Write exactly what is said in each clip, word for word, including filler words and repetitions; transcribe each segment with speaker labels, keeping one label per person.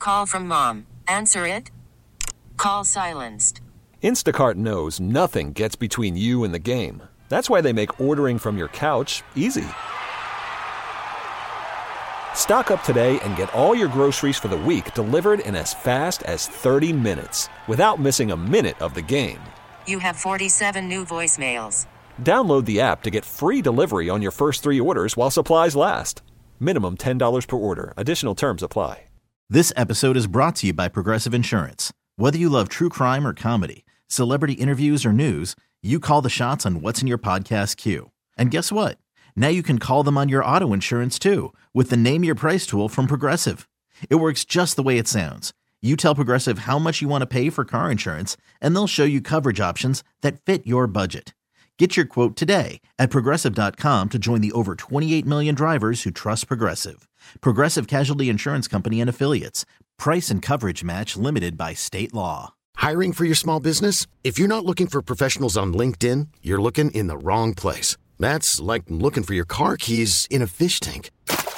Speaker 1: Call from mom. Answer it. Call silenced.
Speaker 2: Instacart knows nothing gets between you and the game. That's why they make ordering from your couch easy. Stock up today and get all your groceries for the week delivered in as fast as thirty minutes without missing a minute of the game.
Speaker 1: You have forty-seven new voicemails.
Speaker 2: Download the app to get free delivery on your first three orders while supplies last. Minimum ten dollars per order. Additional terms apply.
Speaker 3: This episode is brought to you by Progressive Insurance. Whether you love true crime or comedy, celebrity interviews or news, you call the shots on what's in your podcast queue. And guess what? Now you can call them on your auto insurance too with the Name Your Price tool from Progressive. It works just the way it sounds. You tell Progressive how much you want to pay for car insurance, and they'll show you coverage options that fit your budget. Get your quote today at Progressive dot com to join the over twenty-eight million drivers who trust Progressive. Progressive Casualty Insurance Company and Affiliates. Price and coverage match limited by state law.
Speaker 4: Hiring for your small business? If you're not looking for professionals on LinkedIn, you're looking in the wrong place. That's like looking for your car keys in a fish tank.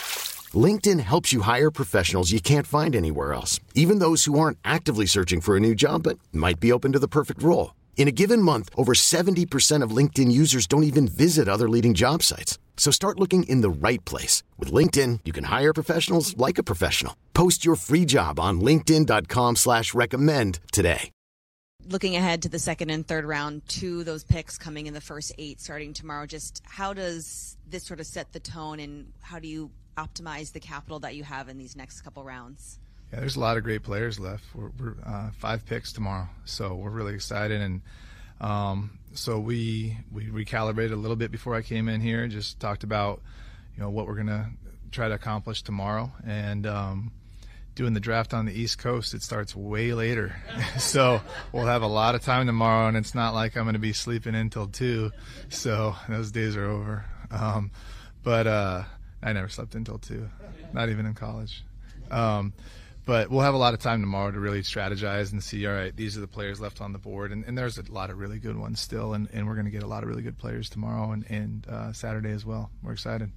Speaker 4: LinkedIn helps you hire professionals you can't find anywhere else, even those who aren't actively searching for a new job but might be open to the perfect role. In a given month, over seventy percent of LinkedIn users don't even visit other leading job sites. So start looking in the right place. With LinkedIn, you can hire professionals like a professional. Post your free job on linkedin dot com slash recommend today.
Speaker 5: Looking ahead to the second and third round, two those picks coming in the first eight starting tomorrow, just how does this sort of set the tone, and how do you optimize the capital that you have in these next couple rounds?
Speaker 6: Yeah, there's a lot of great players left. We're, we're uh, five picks tomorrow, so we're really excited. And um, so we we recalibrated a little bit before I came in here. Just talked about, you know, what we're gonna try to accomplish tomorrow. And um, doing the draft on the East Coast, it starts way later, so we'll have a lot of time tomorrow. And it's not like I'm gonna be sleeping until two, so those days are over. Um, but uh, I never slept until two, not even in college. Um, But we'll have a lot of time tomorrow to really strategize and see, all right, these are the players left on the board. And, and there's a lot of really good ones still, and, and we're going to get a lot of really good players tomorrow and, and uh, Saturday as well. We're excited.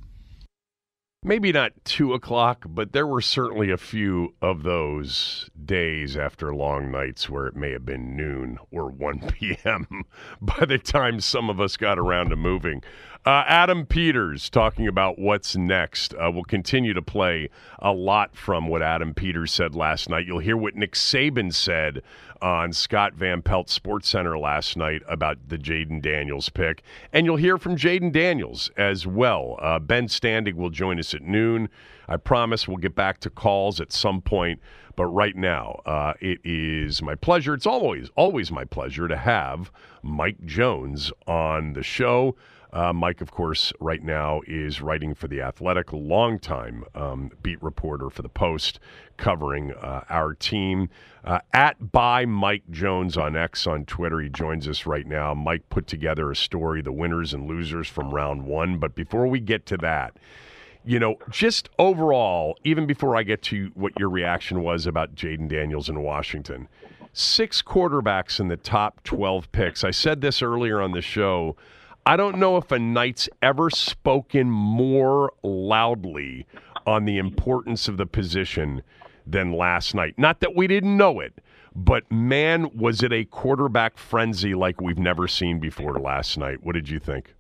Speaker 7: Maybe not two o'clock, but there were certainly a few of those days after long nights where it may have been noon or one p.m. by the time some of us got around to moving. Uh, Adam Peters talking about what's next. Uh, we'll continue to play a lot from what Adam Peters said last night. You'll hear what Nick Saban said on Scott Van Pelt Sports Center last night about the Jayden Daniels pick. And you'll hear from Jayden Daniels as well. Uh, Ben Standig will join us at noon. I promise we'll get back to calls at some point. But right now, uh, it is my pleasure. It's always, always my pleasure to have Mike Jones on the show. Uh, Mike, of course, right now is writing for The Athletic, a longtime um, beat reporter for The Post, covering uh, our team. Uh, at by Mike Jones on X on Twitter. He joins us right now. Mike put together a story, the winners and losers from round one. But before we get to that, you know, just overall, even before I get to what your reaction was about Jayden Daniels in Washington, six quarterbacks in the top twelve picks. I said this earlier on the show. I don't know if a Knight's ever spoken more loudly on the importance of the position than last night. Not that we didn't know it, but man, was it a quarterback frenzy like we've never seen before last night. What did you think?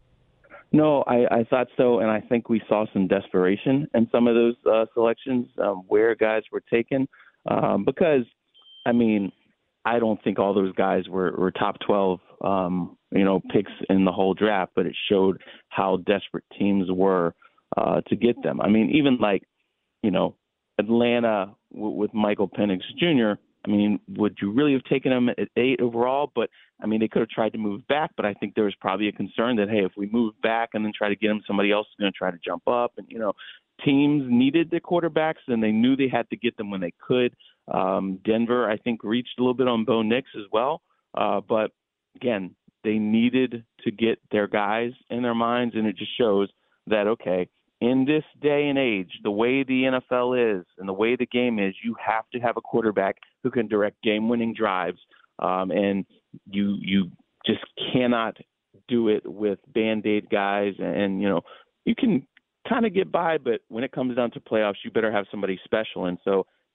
Speaker 8: No, I, I thought so, and I think we saw some desperation in some of those uh, selections, um, where guys were taken, um, because, I mean, I don't think all those guys were, were top twelve, um, you know, picks in the whole draft, but it showed how desperate teams were uh, to get them. I mean, even like, you know, Atlanta w- with Michael Penix Junior, I mean, would you really have taken him at eight overall? But, I mean, they could have tried to move back, but I think there was probably a concern that, hey, if we move back and then try to get him, somebody else is going to try to jump up. And, you know, teams needed the quarterbacks, and they knew they had to get them when they could. Um, Denver, I think, reached a little bit on Bo Nix as well. Uh, but, again, they needed to get their guys in their minds, and it just shows that, okay, in this day and age, the way the N F L is and the way the game is, you have to have a quarterback who can direct game-winning drives, um, and you you just cannot do it with Band-Aid guys. And, and you know, you can kind of get by, but when it comes down to playoffs, you better have somebody special. And so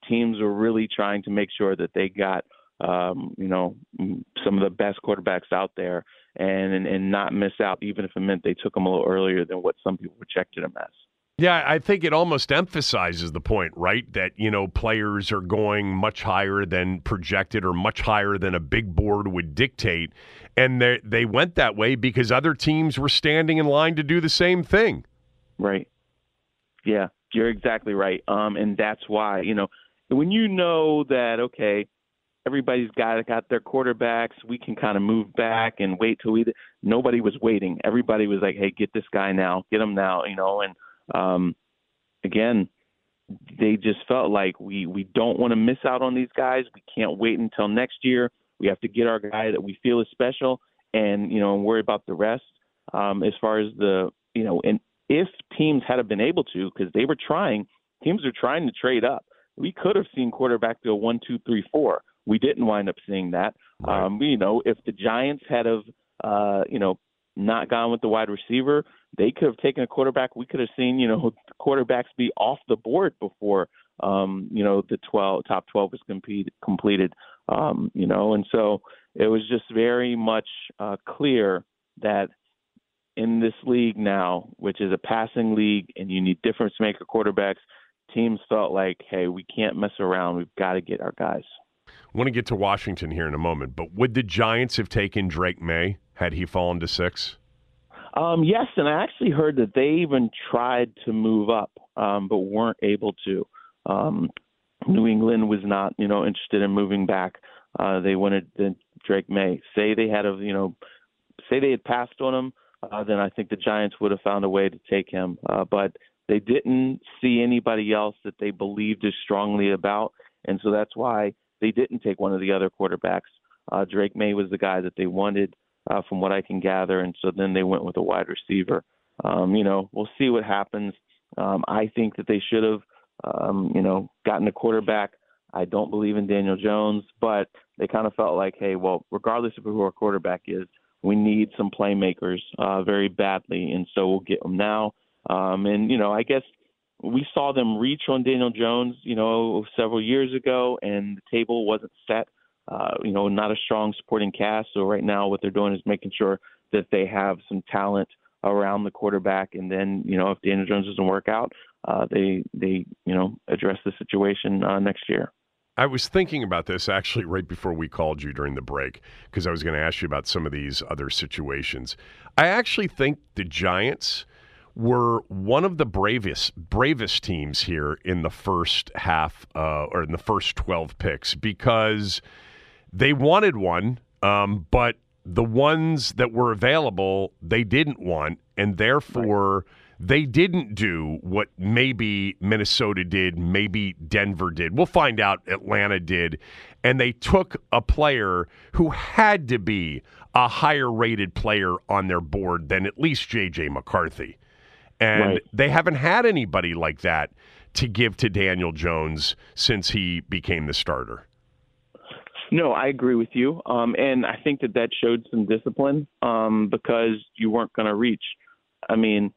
Speaker 8: teams were really trying to make sure that they got, um, you know, some of the best quarterbacks out there and, and and not miss out, even if it meant they took them a little earlier than what some people projected them as.
Speaker 7: Yeah, I think it almost emphasizes the point, right, that, you know, players are going much higher than projected or much higher than a big board would dictate. And they they went that way because other teams were standing in line to do the same thing.
Speaker 8: Right. Yeah, you're exactly right. Um, and that's why, you know, when you know that, okay, everybody's got got their quarterbacks, we can kind of move back and wait till we – nobody was waiting. Everybody was like, hey, get this guy now, get him now, you know, and – Um, again, they just felt like we, we don't want to miss out on these guys. We can't wait until next year. We have to get our guy that we feel is special and, you know, and worry about the rest. Um, as far as the, you know, and if teams had been able to, because they were trying, teams are trying to trade up. We could have seen quarterback go one, two, three, four. We didn't wind up seeing that.
Speaker 7: Right.
Speaker 8: Um, you know, if the Giants had have, uh, you know, not gone with the wide receiver, they could have taken a quarterback. We could have seen, you know, quarterbacks be off the board before, um, you know, the twelve top twelve was compete, completed, um, you know, and so it was just very much uh, clear that in this league now, which is a passing league, and you need difference maker quarterbacks, teams felt like, hey, we can't mess around. We've got to get our guys.
Speaker 7: I want to get to Washington here in a moment, but would the Giants have taken Drake May had he fallen to six?
Speaker 8: Um, yes, and I actually heard that they even tried to move up, um, but weren't able to. Um, New England was not, you know, interested in moving back. Uh, they wanted the Drake May. Say they had a, you know, say they had passed on him, uh, then I think the Giants would have found a way to take him. Uh, but they didn't see anybody else that they believed as strongly about, and so that's why they didn't take one of the other quarterbacks. Uh, Drake May was the guy that they wanted. Uh, from what I can gather, and so then they went with a wide receiver. Um, you know, we'll see what happens. Um, I think that they should have, um, you know, gotten a quarterback. I don't believe in Daniel Jones, but they kind of felt like, hey, well, regardless of who our quarterback is, we need some playmakers uh, very badly, and so we'll get them now. Um, and, you know, I guess we saw them reach on Daniel Jones, you know, several years ago, and the table wasn't set. Uh, you know, not a strong supporting cast. So right now what they're doing is making sure that they have some talent around the quarterback. And then, you know, if Daniel Jones doesn't work out, uh, they, they, you know, address the situation uh, next year.
Speaker 7: I was thinking about this actually right before we called you during the break, because I was going to ask you about some of these other situations. I actually think the Giants were one of the bravest bravest teams here in the first half uh, or in the first twelve picks, because they wanted one, um, but the ones that were available, they didn't want, and therefore right. they didn't do what maybe Minnesota did, maybe Denver did. We'll find out Atlanta did, and they took a player who had to be a higher-rated player on their board than at least J J McCarthy. And right. they haven't had anybody like that to give to Daniel Jones since he became the starter.
Speaker 8: No, I agree with you. Um, and I think that that showed some discipline um, because you weren't going to reach. I mean,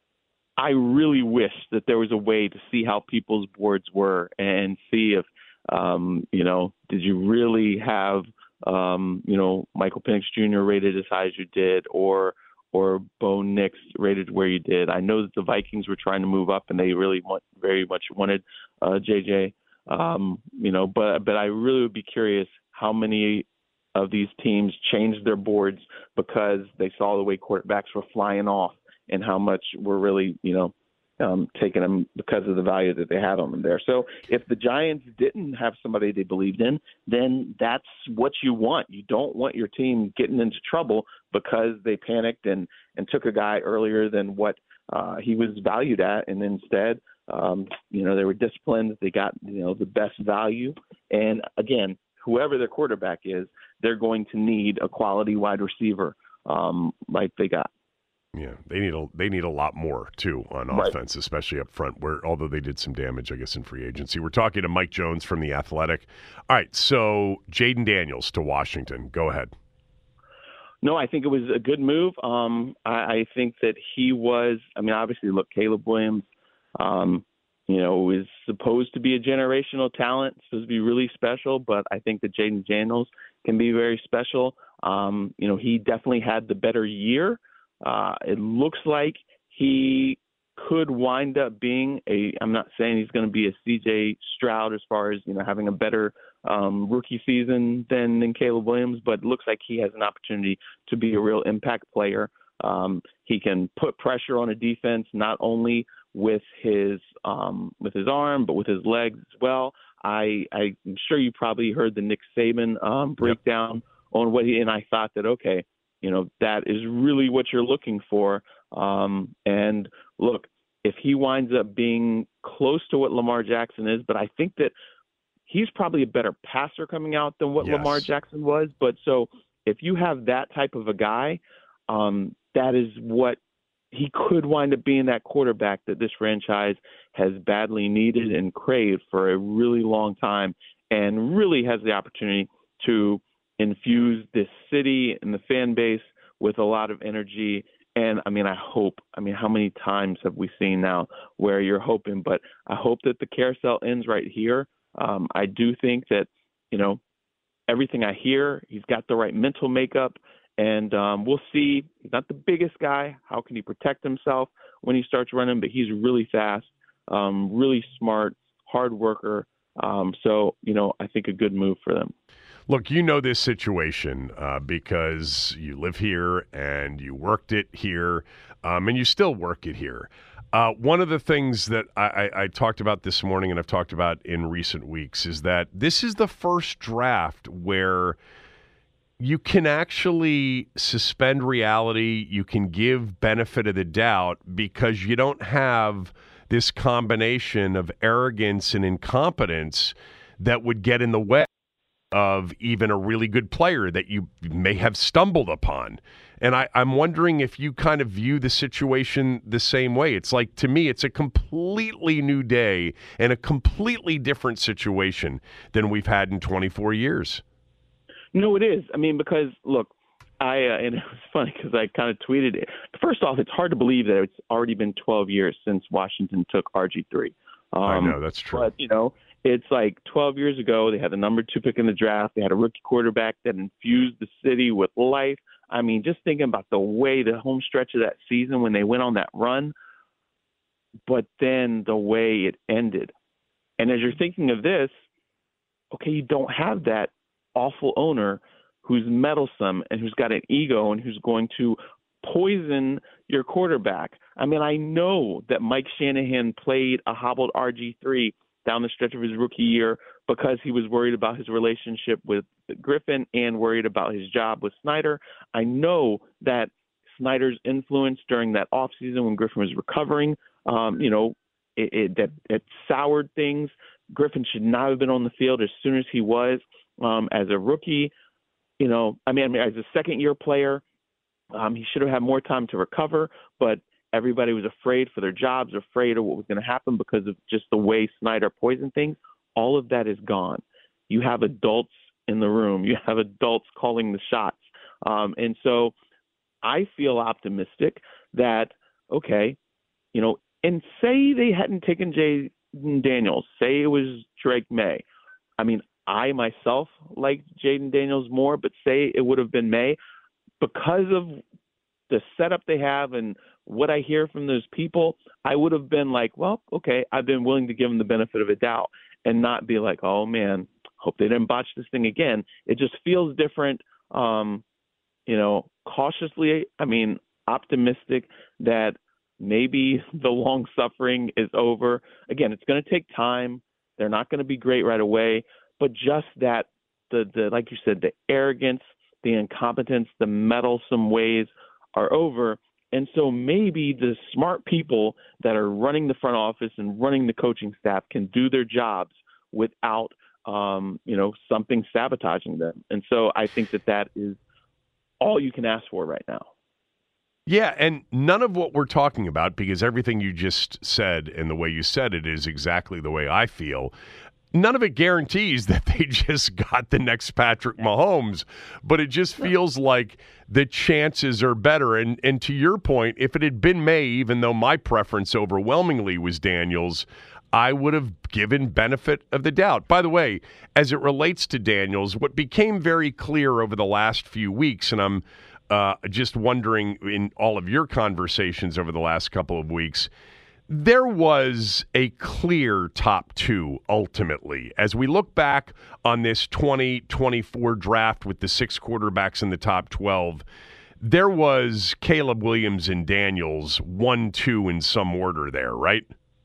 Speaker 8: I really wish that there was a way to see how people's boards were and see if, um, you know, did you really have, um, you know, Michael Penix Junior rated as high as you did, or or Bo Nix rated where you did. I know that the Vikings were trying to move up and they really want, very much wanted uh, J J. Um, you know, but but I really would be curious how many of these teams changed their boards because they saw the way quarterbacks were flying off and how much were really, you know, um, taking them because of the value that they had on them there. So if the Giants didn't have somebody they believed in, then that's what you want. You don't want your team getting into trouble because they panicked and, and took a guy earlier than what uh, he was valued at. And instead, um, you know, they were disciplined. They got, you know, the best value. And again, whoever their quarterback is, they're going to need a quality wide receiver um, like they got.
Speaker 7: Yeah, they need a they need a lot more too on
Speaker 8: right.
Speaker 7: offense, especially up front. Where although they did some damage, I guess, in free agency. We're talking to Mike Jones from The Athletic. All right, so Jayden Daniels to Washington. Go ahead.
Speaker 8: No, I think it was a good move. Um, I, I think that he was. I mean, obviously, look, Caleb Williams. Um, you know, is supposed to be a generational talent, supposed to be really special, but I think that Jaden Daniels can be very special. Um, you know, he definitely had the better year. Uh, it looks like he could wind up being a, I'm not saying he's going to be a C J Stroud as far as, you know, having a better um, rookie season than, than Caleb Williams, but it looks like he has an opportunity to be a real impact player. Um, he can put pressure on a defense, not only with his um, with his arm, but with his legs as well. I, I'm sure you probably heard the Nick Saban um, breakdown yep. on what he, and I thought that, okay, you know, that is really what you're looking for. Um, and look, if he winds up being close to what Lamar Jackson is, but I think that he's probably a better passer coming out than what
Speaker 7: yes.
Speaker 8: Lamar Jackson was. But so if you have that type of a guy, um, that is what he could wind up being, that quarterback that this franchise has badly needed and craved for a really long time, and really has the opportunity to infuse this city and the fan base with a lot of energy. And I mean, I hope, I mean, how many times have we seen now where you're hoping, but I hope that the carousel ends right here. Um, I do think that, you know, everything I hear, he's got the right mental makeup, and um, we'll see. He's not the biggest guy. How can he protect himself when he starts running? But he's really fast, um, really smart, hard worker. Um, so, you know, I think a good move for them.
Speaker 7: Look, you know this situation uh, because you live here and you worked it here, um, and you still work it here. Uh, one of the things that I, I, I talked about this morning and I've talked about in recent weeks is that this is the first draft where you can actually suspend reality. You can give benefit of the doubt because you don't have this combination of arrogance and incompetence that would get in the way of even a really good player that you may have stumbled upon. And I, I'm wondering if you kind of view the situation the same way. It's like, to me, it's a completely new day and a completely different situation than we've had in twenty-four years.
Speaker 8: No, it is. I mean, because, look, I uh, and it was funny because I kind of tweeted it. First off, it's hard to believe that it's already been twelve years since Washington took R G three. Um,
Speaker 7: I know, that's true.
Speaker 8: But, you know, it's like twelve years ago, they had the number two pick in the draft. They had a rookie quarterback that infused the city with life. I mean, just thinking about the way the home stretch of that season when they went on that run, but then the way it ended. And as you're thinking of this, okay, you don't have that awful owner who's meddlesome and who's got an ego and who's going to poison your quarterback. I mean, I know that Mike Shanahan played a hobbled R G three down the stretch of his rookie year because he was worried about his relationship with Griffin and worried about his job with Snyder. I know that Snyder's influence during that offseason when Griffin was recovering, um, you know, it, it, that it soured things. Griffin should not have been on the field as soon as he was um, as a rookie. You know, I mean, I mean as a second-year player, um, he should have had more time to recover, but everybody was afraid for their jobs, afraid of what was going to happen because of just the way Snyder poisoned things. All of that is gone. You have adults in the room. You have adults calling the shots. Um, and so I feel optimistic that, okay, you know, and say they hadn't taken Jaden Daniels, say it was Drake May. I mean, I myself liked Jaden Daniels more, but say it would have been May. Because of the setup they have and what I hear from those people, I would have been like, well, okay, I've been willing to give them the benefit of a doubt and not be like, oh, man, hope they didn't botch this thing again. It just feels different, um, you know, cautiously, I mean, optimistic that maybe the long suffering is over. Again, it's going to take time. They're not going to be great right away, but just that, the, the like you said, the arrogance, the incompetence, the meddlesome ways are over. And so maybe the smart people that are running the front office and running the coaching staff can do their jobs without, um, you know, something sabotaging them. And so I think that that is all you can ask for right now.
Speaker 7: Yeah, and none of what we're talking about, because everything you just said and the way you said it is exactly the way I feel, none of it guarantees that they just got the next Patrick Mahomes, but it just feels like the chances are better. And and to your point, if it had been May, even though my preference overwhelmingly was Daniels, I would have given benefit of the doubt. By the way, as it relates to Daniels, what became very clear over the last few weeks, and I'm uh, just wondering in all of your conversations over the last couple of weeks, there was a clear top two ultimately. As we look back on this twenty twenty-four draft with the six quarterbacks in the top twelve, there was Caleb Williams and Daniels, one, two in some order there, right?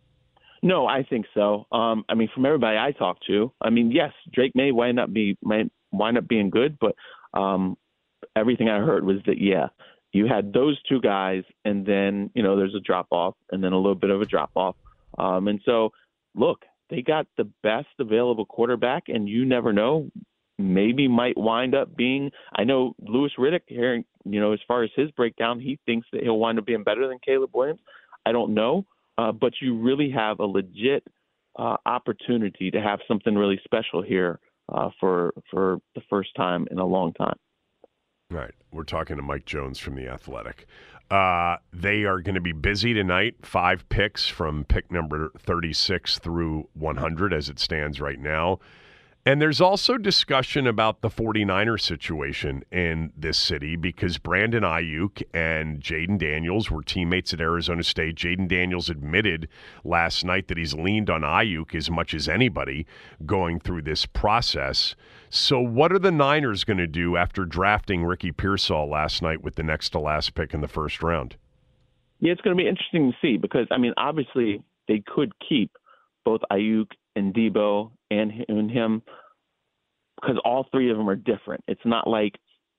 Speaker 8: No, I think so. Um, I mean, from everybody I talked to, I mean, yes, Drake may wind up be may wind up being good, but um, everything I heard was that yeah, you had those two guys, and then you know there's a drop off, and then a little bit of a drop off, um, and so look, they got the best available quarterback, and you never know. Maybe might wind up being. I know Louis Riddick here. You know, as far as his breakdown, he thinks that he'll wind up being better than Caleb Williams. I don't know, uh, but you really have a legit uh, opportunity to have something really special here uh, for for the first time in a long time.
Speaker 7: Right. We're talking to Mike Jones from The Athletic. Uh, they are going to be busy tonight. Five picks from pick number thirty-six through one hundred as it stands right now. And there's also discussion about the 49ers situation in this city because Brandon Ayuk and Jaden Daniels were teammates at Arizona State. Jaden Daniels admitted last night that he's leaned on Ayuk as much as anybody going through this process. So what are the Niners going to do after drafting Ricky Pearsall last night with the next to last pick in the first round?
Speaker 8: Yeah, it's going to be interesting to see because, I mean, obviously they could keep both Ayuk and Debo and him because all three of them are different. It's not like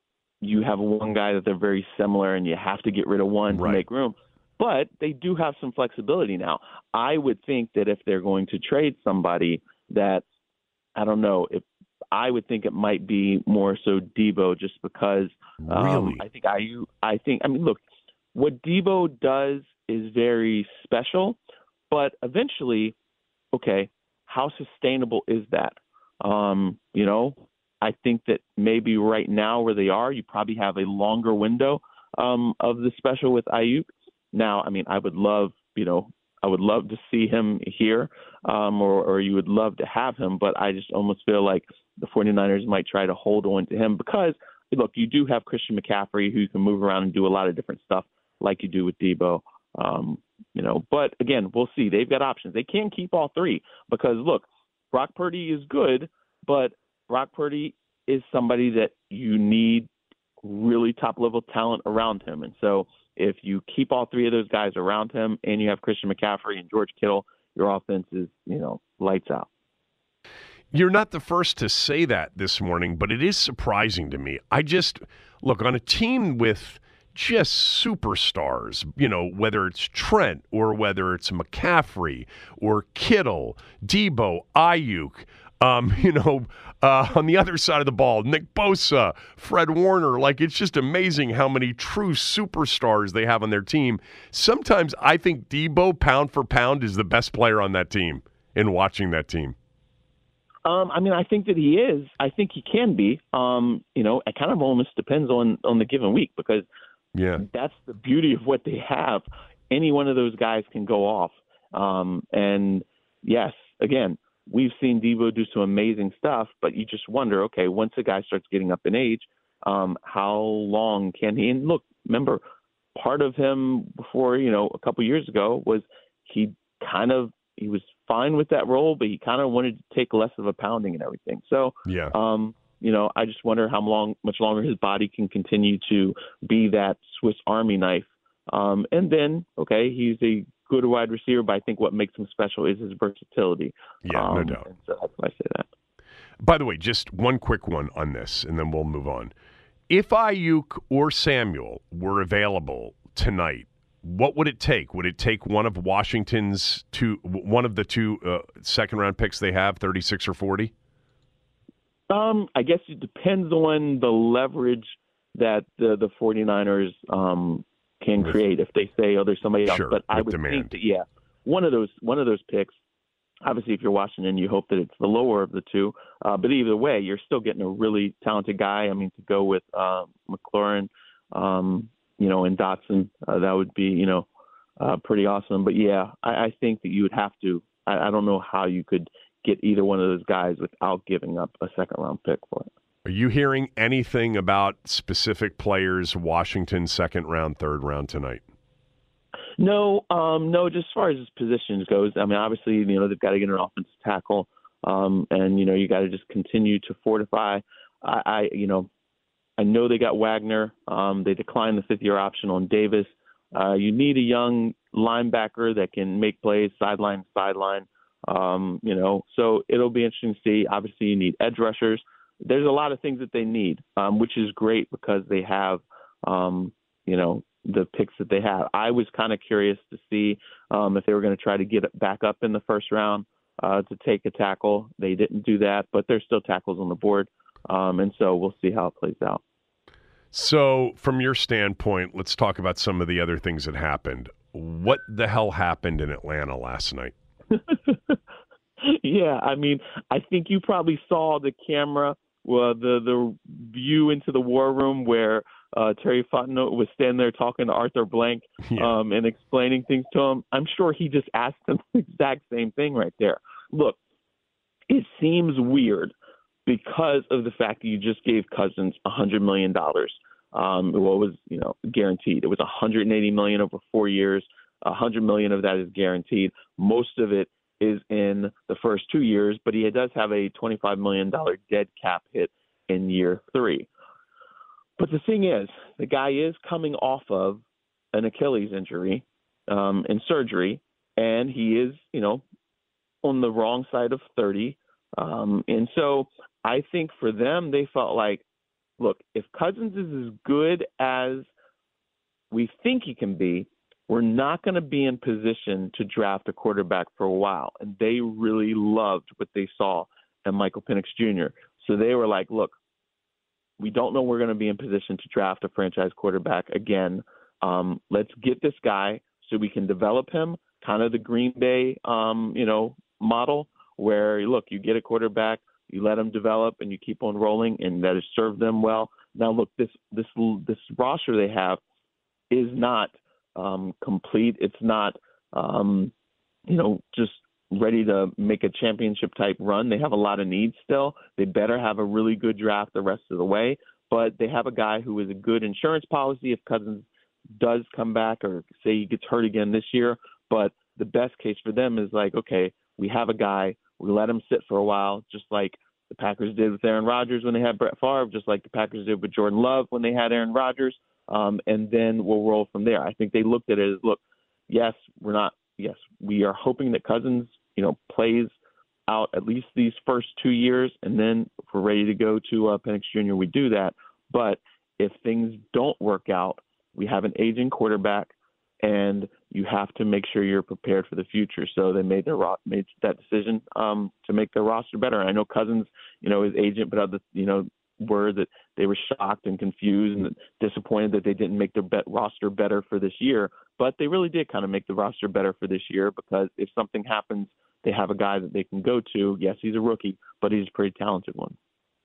Speaker 8: you have one guy that they're very similar and you have to get rid of one
Speaker 7: right.
Speaker 8: to make room. But they do have some flexibility now. I would think that if they're going to trade somebody that, I don't know, if I would think it might be more so Debo just because um,
Speaker 7: really?
Speaker 8: I think Ayuk, I think, I mean, look, what Debo does is very special, but eventually, okay, how sustainable is that? Um, you know, I think that maybe right now where they are, you probably have a longer window um, of the special with Ayuk. Now, I mean, I would love, you know, I would love to see him here um, or, or you would love to have him, but I just almost feel like the 49ers might try to hold on to him because, look, you do have Christian McCaffrey who can move around and do a lot of different stuff like you do with Debo. Um, you know, but again, we'll see. They've got options. They can keep all three because, look, Brock Purdy is good, but Brock Purdy is somebody that you need really top-level talent around him. And so if you keep all three of those guys around him and you have Christian McCaffrey and George Kittle, your offense is, you know, lights out.
Speaker 7: You're not the first to say that this morning, but it is surprising to me. I just, look, on a team with just superstars, you know, whether it's Trent or whether it's McCaffrey or Kittle, Debo, Ayuk, um, you know, uh, on the other side of the ball, Nick Bosa, Fred Warner. Like, it's just amazing how many true superstars they have on their team. Sometimes I think Debo, pound for pound, is the best player on that team in watching that team.
Speaker 8: Um, I mean, I think that he is. I think he can be. Um, you know, it kind of almost depends on, on the given week because
Speaker 7: yeah,
Speaker 8: that's the beauty of what they have. Any one of those guys can go off. Um, and yes, again, we've seen Debo do some amazing stuff, but you just wonder, okay, once a guy starts getting up in age, um, how long can he? And look, remember, part of him before, you know, a couple years ago was he kind of, he was fine with that role, but he kind of wanted to take less of a pounding and everything. So,
Speaker 7: yeah.
Speaker 8: um, you know, I just wonder how long, much longer his body can continue to be that Swiss Army knife. Um, and then, okay, he's a good wide receiver, but I think what makes him special is his versatility.
Speaker 7: Yeah,
Speaker 8: um,
Speaker 7: no doubt.
Speaker 8: And so that's why I say that.
Speaker 7: By the way, just one quick one on this, and then we'll move on. If Ayuk or Samuel were available tonight, what would it take? Would it take one of Washington's two, one of the two uh, second-round picks they have, thirty-six or forty?
Speaker 8: Um, I guess it depends on the leverage that the, the 49ers um, can
Speaker 7: With,
Speaker 8: create if they say, oh, there's somebody else.
Speaker 7: Sure,
Speaker 8: but I would
Speaker 7: demand.
Speaker 8: think that, yeah, one of those one of those picks, obviously if you're Washington, you hope that it's the lower of the two. Uh, but either way, you're still getting a really talented guy. I mean, to go with uh, McLaurin, um, you know, and Dotson, uh, that would be, you know, uh, pretty awesome. But, yeah, I, I think that you would have to I, I don't know how you could get either one of those guys without giving up a second-round pick for it.
Speaker 7: Are you hearing anything about specific players, Washington, second round, third round tonight?
Speaker 8: No, um, no, just as far as positions goes, I mean, obviously, you know, they've got to get an offensive tackle, um, and, you know, you got to just continue to fortify. I, I, you know, I know they got Wagner. Um, they declined the fifth-year option on Davis. Uh, you need a young linebacker that can make plays sideline to sideline, um, you know, so it'll be interesting to see. Obviously, you need edge rushers. There's a lot of things that they need, um, which is great because they have, um, you know, the picks that they have. I was kind of curious to see um, if they were going to try to get it back up in the first round uh, to take a tackle. They didn't do that, but there's still tackles on the board, um, and so we'll see how it plays out.
Speaker 7: So from your standpoint, let's talk about some of the other things that happened. What the hell happened in Atlanta last night?
Speaker 8: Yeah, I mean, I think you probably saw the camera, well, the the view into the war room where uh, Terry Fontenot was standing there talking to Arthur Blank
Speaker 7: Yeah.
Speaker 8: um, and explaining things to him. I'm sure he just asked him the exact same thing right there. Look, it seems weird because of the fact that you just gave Cousins one hundred million dollars. Um, what was, you know, guaranteed. It was one hundred eighty million dollars over four years. one hundred million dollars of that is guaranteed. Most of it is in the first two years, but he does have a twenty-five million dollars dead cap hit in year three. But the thing is, the guy is coming off of an Achilles injury um, and surgery, and he is, you know, on the wrong side of thirty. Um, and so I think for them, they felt like, look, if Cousins is as good as we think he can be, we're not going to be in position to draft a quarterback for a while. And they really loved what they saw in Michael Penix Junior So they were like, look, we don't know we're going to be in position to draft a franchise quarterback again. Um, let's get this guy so we can develop him, kind of the Green Bay, um, you know, model where, look, you get a quarterback, you let him develop, and you keep on rolling, and that has served them well. Now, look, this this this roster they have is not um, complete. It's not, um, you know, just ready to make a championship type run. They have a lot of needs still. They better have a really good draft the rest of the way. But they have a guy who is a good insurance policy if Cousins does come back or say he gets hurt again this year. But the best case for them is like, okay, we have a guy. We let him sit for a while, just like the Packers did with Aaron Rodgers when they had Brett Favre, just like the Packers did with Jordan Love when they had Aaron Rodgers. Um, and then we'll roll from there. I think they looked at it as, look, yes, we're not, yes, we are hoping that Cousins, you know, plays out at least these first two years. And then if we're ready to go to uh, Penix Junior, we do that. But if things don't work out, we have an aging quarterback, and you have to make sure you're prepared for the future. So they made their made that decision um, to make their roster better. And I know Cousins, you know, his agent, but other, you know, were that they were shocked and confused and disappointed that they didn't make their bet roster better for this year. But they really did kind of make the roster better for this year because if something happens, they have a guy that they can go to. Yes, he's a rookie, but he's a pretty talented one.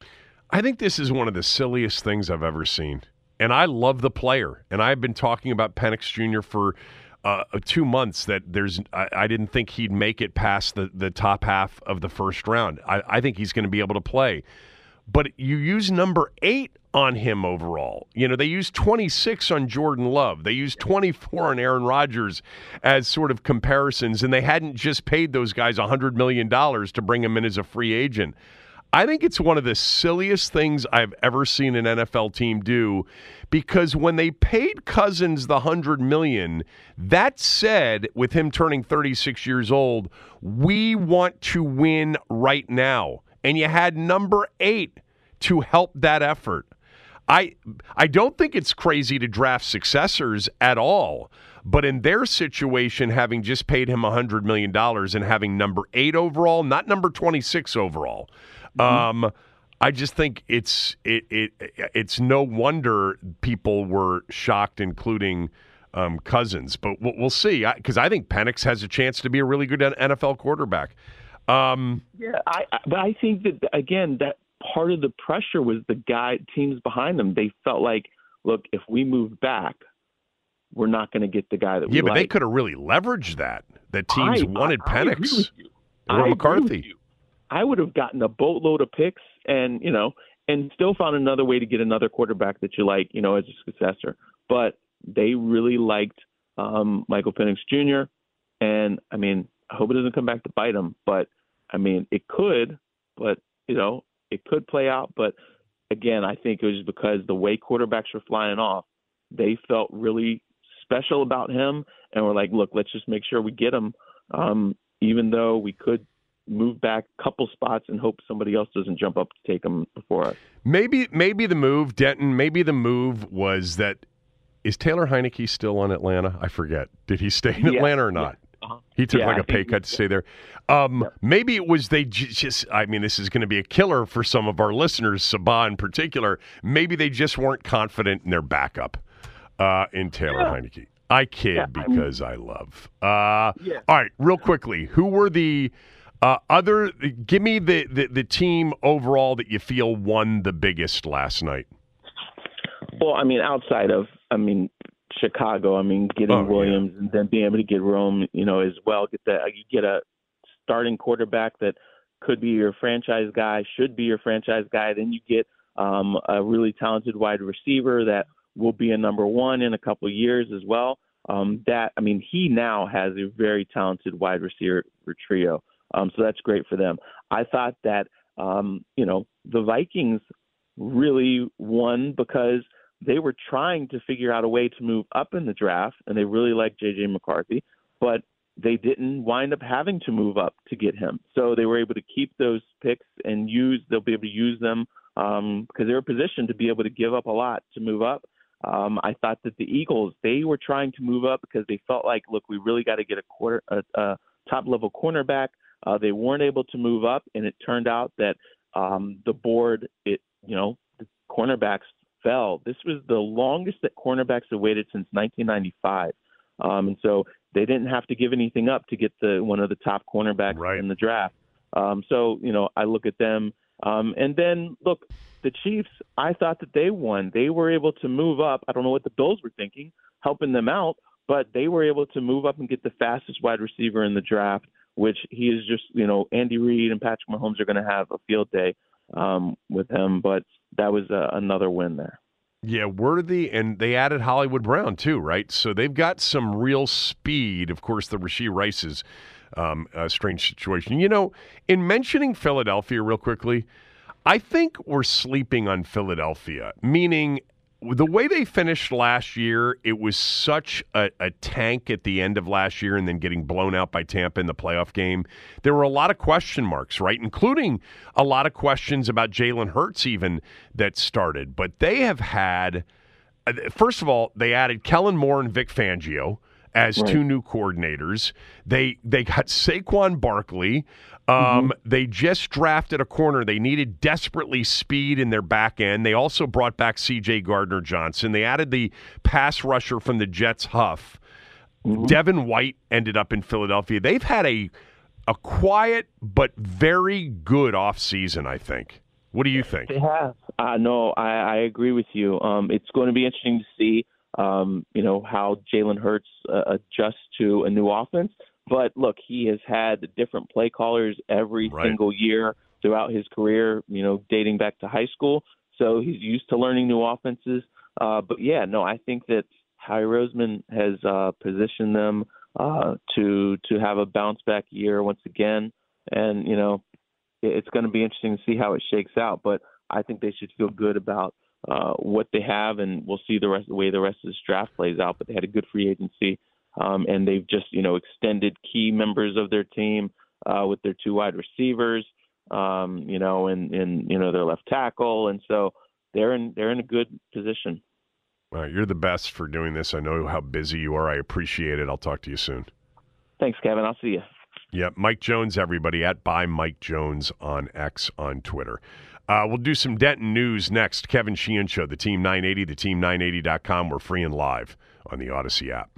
Speaker 7: I think this is one of the silliest things I've ever seen. And I love the player. And I've been talking about Penix Junior for uh, two months that there's I, I didn't think he'd make it past the, the top half of the first round. I, I think he's going to be able to play. But you use number eight on him overall. You know, they used twenty-six on Jordan Love. They used twenty-four on Aaron Rodgers as sort of comparisons, and they hadn't just paid those guys one hundred million dollars to bring him in as a free agent. I think it's one of the silliest things I've ever seen an N F L team do because when they paid Cousins the one hundred million dollars, that said, with him turning thirty-six years old, we want to win right now. And you had number eight to help that effort. I I don't think it's crazy to draft successors at all. But in their situation, having just paid him one hundred million dollars and having number eight overall, not number twenty-six overall, mm-hmm. um, I just think it's it, it it's no wonder people were shocked, including um, Cousins. But we'll, we'll see, because I, I think Penix has a chance to be a really good N F L quarterback. Um,
Speaker 8: yeah, I, I, but I think that, again, that part of the pressure was the guy, teams behind them. They felt like, look, if we move back, we're not going to get the guy that we
Speaker 7: Yeah, but
Speaker 8: like.
Speaker 7: they could have really leveraged that. That teams
Speaker 8: I,
Speaker 7: wanted
Speaker 8: I, I
Speaker 7: Penix
Speaker 8: or
Speaker 7: or McCarthy.
Speaker 8: I would have gotten a boatload of picks and, you know, and still found another way to get another quarterback that you like, you know, as a successor. But they really liked um, Michael Penix Junior And, I mean, I hope it doesn't come back to bite him. But, I mean, it could, but, you know, it could play out. But, again, I think it was because the way quarterbacks were flying off, they felt really special about him and were like, look, let's just make sure we get him, um, even though we could move back a couple spots and hope somebody else doesn't jump up to take him before us.
Speaker 7: Maybe maybe the move, Denton, maybe the move was that, is Taylor Heineke still on Atlanta? I forget. Did he stay in
Speaker 8: Yeah,
Speaker 7: Atlanta or not?
Speaker 8: Yeah. Uh-huh.
Speaker 7: He took
Speaker 8: Yeah,
Speaker 7: like
Speaker 8: I
Speaker 7: a pay cut to stay there. Um,
Speaker 8: yeah.
Speaker 7: Maybe it was they j- just, I mean, this is going to be a killer for some of our listeners, Sabah in particular. Maybe they just weren't confident in their backup uh, in Taylor
Speaker 8: Yeah.
Speaker 7: Heineke. I kid
Speaker 8: Yeah, I mean-
Speaker 7: because I love. Uh,
Speaker 8: Yeah.
Speaker 7: All right, real quickly, who were the uh, other, give me the, the, the team overall that you feel won the biggest last night.
Speaker 8: Well, I mean, outside of, I mean, Chicago, I mean, getting
Speaker 7: Oh, yeah.
Speaker 8: Williams and then being able to get Rome, you know, as well. Get that, you get a starting quarterback that could be your franchise guy, should be your franchise guy. Then you get um, a really talented wide receiver that will be a number one in a couple of years as well. Um, that, I mean, he now has a very talented wide receiver trio. Um, so that's great for them. I thought that, um, you know, the Vikings really won because they were trying to figure out a way to move up in the draft, and they really liked J J McCarthy, but they didn't wind up having to move up to get him. So they were able to keep those picks and use, they'll be able to use them um, because they were positioned to be able to give up a lot to move up. Um, I thought that the Eagles, they were trying to move up because they felt like, look, we really got to get a quarter, a, a top-level cornerback. Uh, they weren't able to move up, and it turned out that um, the board, it you know, the cornerbacks fell. This was the longest that cornerbacks have waited since nineteen ninety-five, um, and so they didn't have to give anything up to get the one of the top cornerbacks
Speaker 7: Right.
Speaker 8: in the draft. Um, so you know, I look at them, um, and then look. The Chiefs, I thought that they won. They were able to move up. I don't know what the Bills were thinking, helping them out, but they were able to move up and get the fastest wide receiver in the draft, which he is just, you know, Andy Reid and Patrick Mahomes are going to have a field day um, with him, but that was uh, another win there.
Speaker 7: Yeah, Worthy, and they added Hollywood Brown too, right? So they've got some real speed. Of course, the Rashee Rice's um, a strange situation. You know, in mentioning Philadelphia real quickly, I think we're sleeping on Philadelphia, meaning the way they finished last year, it was such a, a tank at the end of last year and then getting blown out by Tampa in the playoff game. There were a lot of question marks, right, including a lot of questions about Jalen Hurts even that started. But they have had, first of all, they added Kellen Moore and Vic Fangio as
Speaker 8: Right.
Speaker 7: two new coordinators. They they got Saquon Barkley. Um, mm-hmm. They just drafted a corner. They needed desperately speed in their back end. They also brought back C J Gardner-Johnson. They added the pass rusher from the Jets, Huff. Mm-hmm. Devin White ended up in Philadelphia. They've had a a quiet but very good offseason, I think. What do you think?
Speaker 8: They have. Uh, no, I, I agree with you. Um, it's going to be interesting to see, um, you know, how Jalen Hurts uh, adjusts to a new offense. But look, he has had different play callers every
Speaker 7: right.
Speaker 8: single year throughout his career, you know, dating back to high school. So he's used to learning new offenses. Uh, but yeah, no, I think that Howie Roseman has uh, positioned them uh, to to have a bounce back year once again. And, you know, it's going to be interesting to see how it shakes out. But I think they should feel good about uh, what they have, and we'll see the rest the way the rest of this draft plays out. But they had a good free agency. Um, and they've just, you know, extended key members of their team uh, with their two wide receivers, um, you know, and, and, you know, their left tackle. And so they're in they're in a good position.
Speaker 7: All right, you're the best for doing this. I know how busy you are. I appreciate it. I'll talk to you soon.
Speaker 8: Thanks, Kevin. I'll see you.
Speaker 7: Yeah, Mike Jones, everybody, at by Mike Jones on X on Twitter. Uh, we'll do some Denton news next. Kevin Sheehan Show, the Team nine eighty, the team nine eighty dot com. We're free and live on the Odyssey app.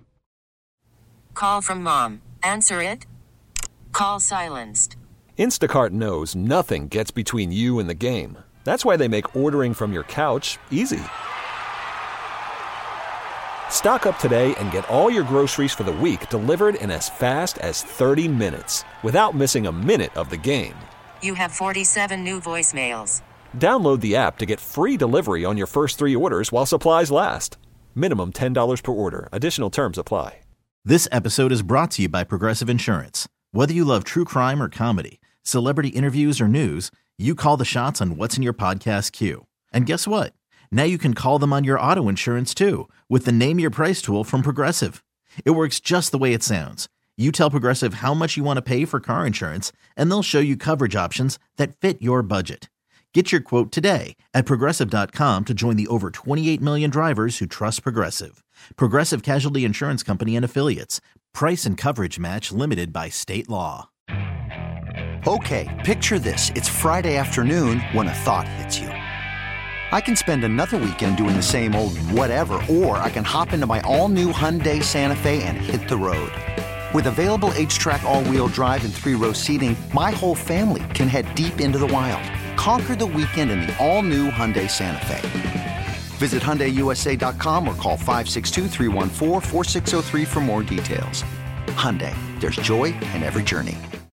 Speaker 1: Call from mom. Answer it. Call silenced.
Speaker 2: Instacart knows nothing gets between you and the game. That's why they make ordering from your couch easy. Stock up today and get all your groceries for the week delivered in as fast as thirty minutes without missing a minute of the game.
Speaker 1: You have forty-seven new voicemails.
Speaker 2: Download the app to get free delivery on your first three orders while supplies last. Minimum ten dollars per order. Additional terms apply.
Speaker 3: This episode is brought to you by Progressive Insurance. Whether you love true crime or comedy, celebrity interviews or news, you call the shots on what's in your podcast queue. And guess what? Now you can call them on your auto insurance too with the Name Your Price tool from Progressive. It works just the way it sounds. You tell Progressive how much you want to pay for car insurance, and they'll show you coverage options that fit your budget. Get your quote today at Progressive dot com to join the over twenty-eight million drivers who trust Progressive. Progressive Casualty Insurance Company and Affiliates. Price and coverage match limited by state law.
Speaker 9: Okay, picture this. It's Friday afternoon when a thought hits you. I can spend another weekend doing the same old whatever, or I can hop into my all-new Hyundai Santa Fe and hit the road. With available H-Track all-wheel drive and three-row seating, my whole family can head deep into the wild. Conquer the weekend in the all-new Hyundai Santa Fe. Visit Hyundai U S A dot com or call five six two, three one four, four six zero three for more details. Hyundai, there's joy in every journey.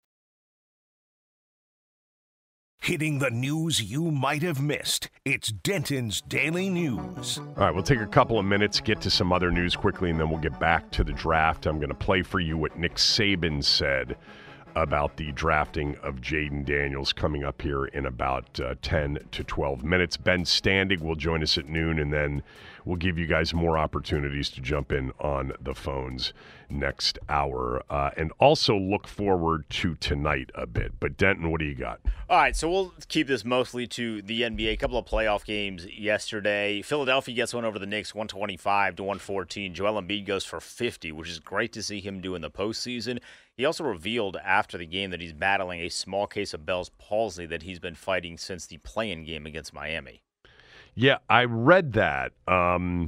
Speaker 10: Hitting the news you might have missed. It's Denton's Daily News.
Speaker 7: All right, we'll take a couple of minutes, get to some other news quickly, and then we'll get back to the draft. I'm going to play for you what Nick Saban said about the drafting of Jayden Daniels coming up here in about uh, ten to twelve minutes. Ben Standig will join us at noon, and then we'll give you guys more opportunities to jump in on the phones next hour. Uh, and also look forward to tonight a bit. But Denton, what do you got?
Speaker 11: All right, so we'll keep this mostly to the N B A. A couple of playoff games yesterday. Philadelphia gets one over the Knicks, one twenty-five to one fourteen. Joel Embiid goes for fifty, which is great to see him do in the postseason. He also revealed after the game that he's battling a small case of Bell's palsy that he's been fighting since the play-in game against Miami.
Speaker 7: Yeah, I read that. Um,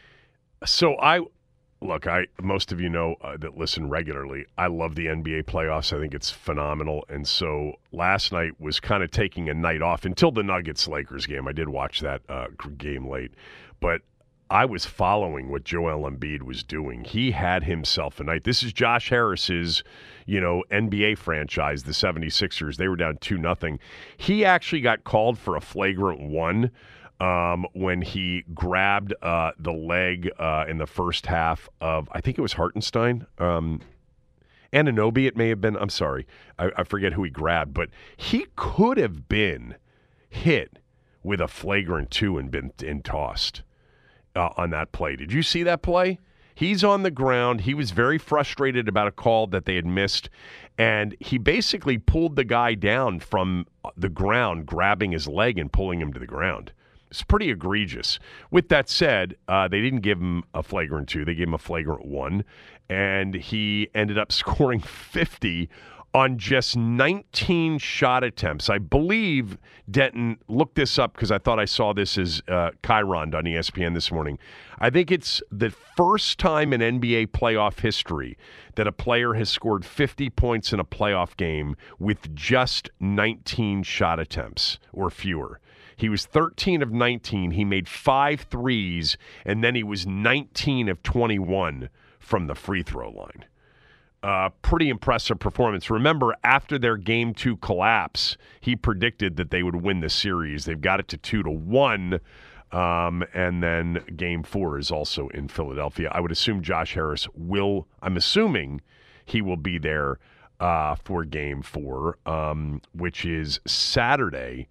Speaker 7: so I look, I most of you know uh, that listen regularly. I love the N B A playoffs. I think it's phenomenal. And so last night was kind of taking a night off until the Nuggets-Lakers game. I did watch that uh, game late, but I was following what Joel Embiid was doing. He had himself a night. This is Josh Harris's, you know, N B A franchise, the seventy-sixers. They were down two nothing. He actually got called for a flagrant one um, when he grabbed uh, the leg uh, in the first half of, I think it was Hartenstein. Um, Anunoby, it may have been. I'm sorry. I, I forget who he grabbed. But he could have been hit with a flagrant two and been and tossed. Uh, on that play. Did you see that play? He's on the ground. He was very frustrated about a call that they had missed, and he basically pulled the guy down from the ground, grabbing his leg and pulling him to the ground. It's pretty egregious. With that said, uh, they didn't give him a flagrant two. They gave him a flagrant one, and he ended up scoring fifty on just nineteen shot attempts. I believe, Denton, look this up because I thought I saw this as uh, Chiron on E S P N this morning. I think it's the first time in N B A playoff history that a player has scored fifty points in a playoff game with just nineteen shot attempts or fewer. He was thirteen of nineteen. He made five threes, and then he was nineteen of twenty-one from the free throw line. Uh, pretty impressive performance. Remember, after their game two collapse, he predicted that they would win the series. They've got it to two to one, um, and then game four is also in Philadelphia. I would assume Josh Harris will. I'm assuming he will be there uh, for game four, um, which is Saturday.